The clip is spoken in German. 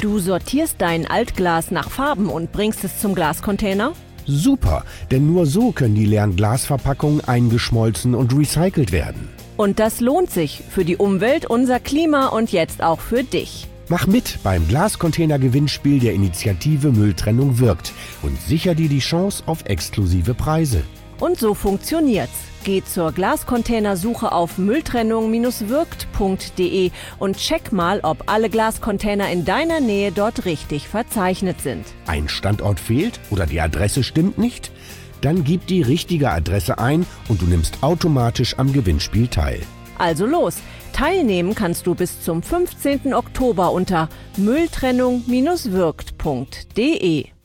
Du sortierst dein Altglas nach Farben und bringst es zum Glascontainer? Super, denn nur so können die leeren Glasverpackungen eingeschmolzen und recycelt werden. Und das lohnt sich für die Umwelt, unser Klima und jetzt auch für dich. Mach mit beim Glascontainer-Gewinnspiel der Initiative Mülltrennung wirkt und sicher dir die Chance auf exklusive Preise. Und so funktioniert's. Geh zur Glascontainersuche auf mülltrennung-wirkt.de und check mal, ob alle Glascontainer in deiner Nähe dort richtig verzeichnet sind. Ein Standort fehlt oder die Adresse stimmt nicht? Dann gib die richtige Adresse ein und du nimmst automatisch am Gewinnspiel teil. Also los! Teilnehmen kannst du bis zum 15. Oktober unter mülltrennung-wirkt.de.